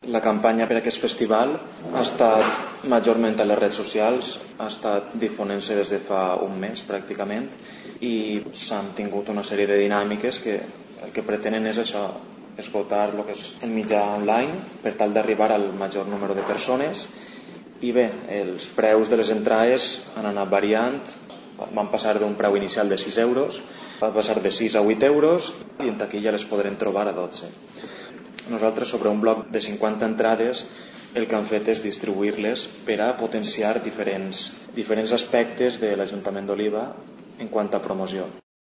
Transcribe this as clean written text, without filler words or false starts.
La campanya per a aquest festival ha estat majorment a les redes socials, ha estat difonent-se des de fa un mes pràcticament i s'han tingut una sèrie de dinàmiques que el que pretenen és això, esgotar el que és el mitjà online per tal d'arribar al major número de persones. I bé, els preus de les entrades han anat variant, van passar d'un preu inicial de 6 euros, va passar de 6 a 8 euros i en taquilla les podrem trobar a 12. Nosaltres sobre un bloc de 50 entrades el que hem fet és distribuir-les per a potenciar diferents aspectes de l'Ajuntament d'Oliva en quant a promoció.